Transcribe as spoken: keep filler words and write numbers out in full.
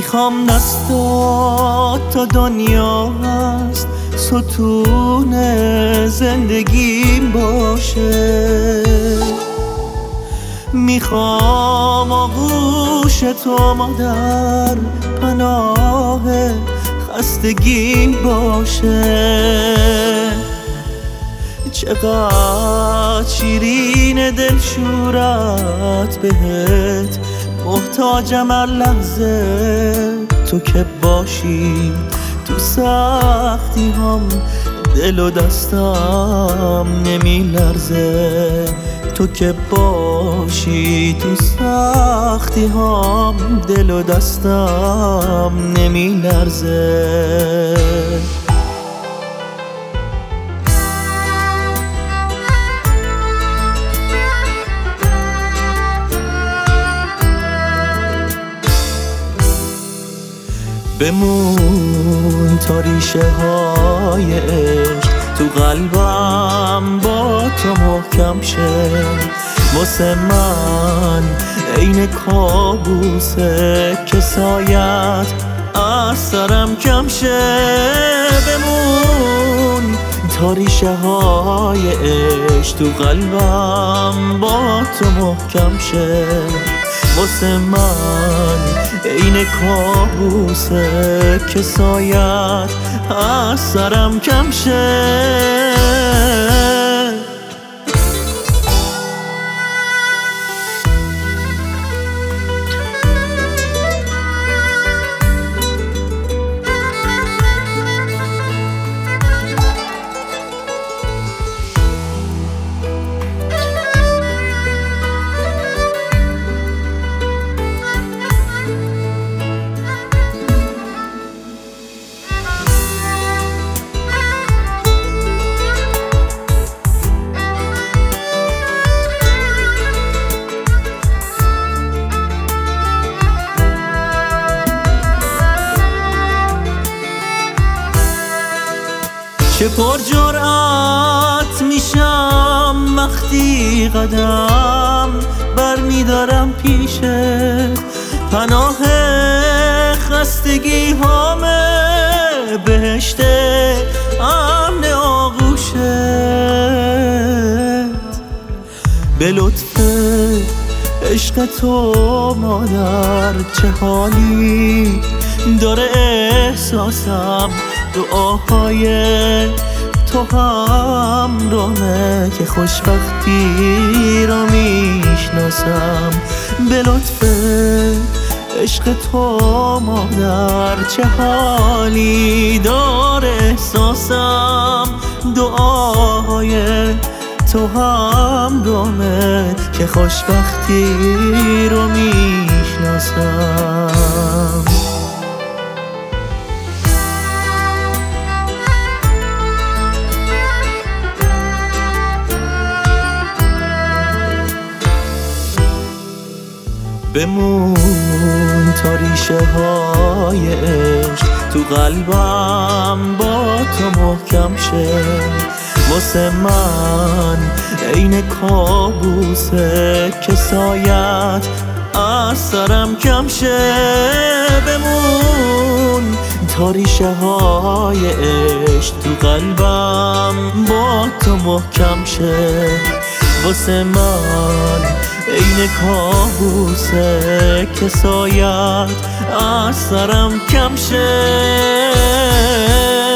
میخوام دستات تا دنیا هست ستون زندگیم باشه، میخوام آغوش تو مادر پناه خستگیم باشه. چقدر شیرین دلشورت بهت محتاجم هر لحظه تو که باشی، تو سختی هم دل و دستم نمی لرزه، تو که باشی تو سختی هم دل و دستم نمی لرزه. بمون تا ریشه های عشق تو قلبم با تو محکم شه، واسه من عین کابوسه که سایت از سرم کم شه. بمون تا ریشه های عشق تو قلبم با تو محکم شه، واسه من عین کابوسه که سایت از سرم کم شه. چه پر جرأت میشم وقتی قدم برمیدارم پیشت، پناه خستگی هامه بهشت امن آغوشت. به لطف عشق تو مادر چه حالی داره احساسم، دعاهای تو همراهه که خوشبختی رو میشناسم. به لطف عشق تو مادر چه حالی داره احساسم، دعاهای تو همراهه که خوشبختی رو میشناسم. بمون تا ریشه های عشق تو قلبم با تو محکم شه، واسه من عین کابوسه که سایت از سرم کم شه. بمون تا ریشه های عشق تو قلبم با تو محکم شه، واسه من عین کابوسه که سایت از سرم کم شه.